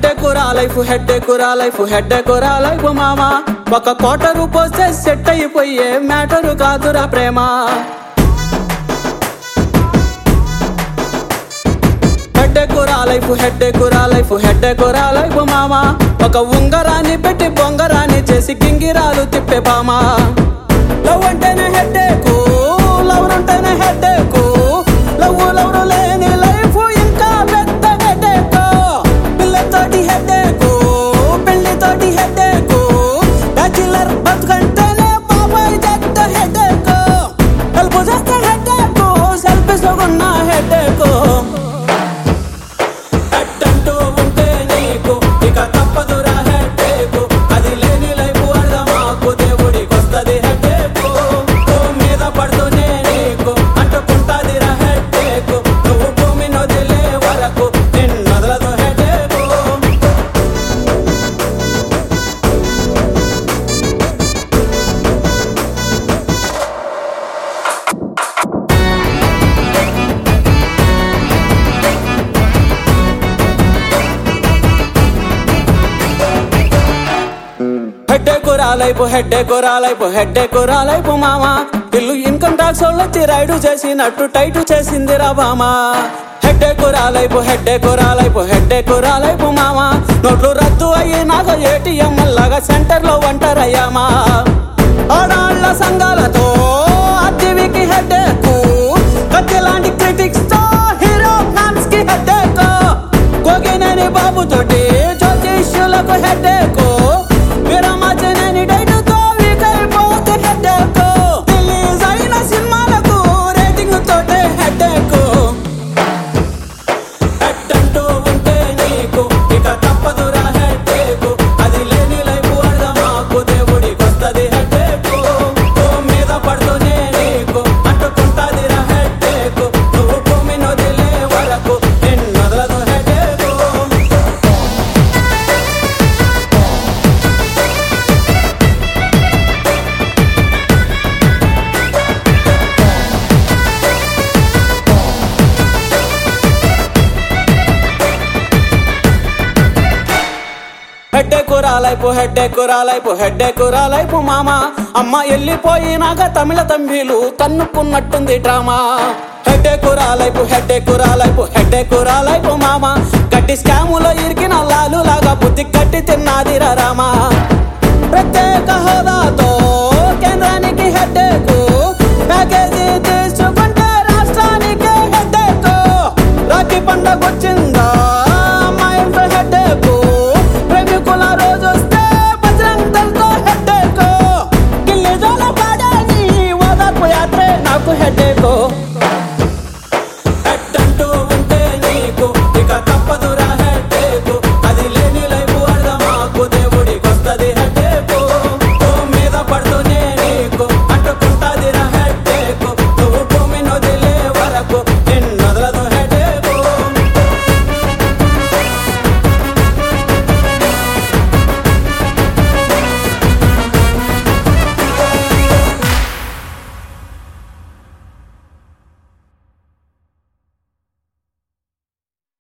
హెడ్డేకురా life మామా. ఒక quarter పోస్తే సెట్ అయిపోయే మ్యాటరు కాదురా ప్రేమ. హెడ్డేకురా లైఫ్ మామా. ఒక ఉంగరాన్ని పెట్టి బొంగరాన్ని చేసి గింగిరాలు తిప్పే బామా. లవ్ అంటేనే హెడ్డేకు, లవ్ అంటేనే హెడ్డేకు, లవ్ లేని లైఫ్ ఇంకా పెద్ద హెడ్డేకు. పిల్లతోటి హెడ్డేకు, పెళ్లితోటి హెడ్డేకు, బ్యాచిలర్ బతుకంటేనే బాబాయ్ చెడ్డ హెడ్డేకు. హెల్ప్ చేస్తే హెడ్డేకు, సెల్ఫీస్ లో ఉన్న హెడ్డేకు. హెడ్డంటూ ఉంటే నీకు ఇక తప్పదురా హెడ్డేకు. అది లేని లైఫ్ అర్థమాకు, దేవుడికొస్తది హెడ్డేకు. మీద పడుతూనే నీకు అంటుకుంటాదిరా హెడ్డేకు. నువ్వు భూమిని వదిలే వరకు నిన్నొదలదు హెడ్డేకు. హెడ్డేకురా లైఫ్ మామా. ఇల్లు ఇన్కమ్ టాక్స్ వాళ్ళొచ్చి రైడు చేసినట్టు టైటు చేసిందిరా బామా. హెడ్డేకురా లైఫ్ మామా. నోట్లు రద్దు అయ్యి నాకు ఏటీఎం లాగా సెంటర్ లో ఒంటరయ్యామా. ఆడాళ్ళ సంఘాలతో అతివికి హెడ్డేకు, కత్తిలాంటి క్రిటిక్స్ తో హీరో ఫ్యాన్స్ కి హెడ్డేకు. కోగినేని బాబుతోటి జ్యోతిష్యులకు హెడ్డేకు, విరమచనేని డైటుతో వీకైపోతే హెడ్డేకు. రిలీజ్ అయిన సినిమాలకు రేటింగ్ తోటే హెడ్డేకు. హెడ్డంటూ ఉంటే నీకు ఇక తప్పదురా హెడ్డేకు. అది లేని లైఫ్ అర్థమాకు, దేవుడికొస్తది హెడ్డేకు. మీద పడుతూనే నీకు అంటుకుంటాదిరా హెడ్డేకు. నువ్వు భూమిని వదిలే వరకు నిన్నొదలదు హెడ్డేకు. హెడ్డేకురా లైఫ్ మామా. అమ్మ వెళ్ళిపోయినాక తమిళ తంబిలు తన్నుకున్నట్టుంది డ్రామా. హెడ్డేకురా లైఫ్ మామా. గట్టి స్కాములో ఇరికిన లాలు లాగా బుద్ధి కట్టి తిన్నాదిరా రామా. ప్రత్యేక హోదాతో కేంద్రానికి హెడ్డేకు, ప్యాకేజీ తీసుకుంటే రాష్ట్రానికి హెడ్డేకు. రాఖీ పండగ వచ్చిందా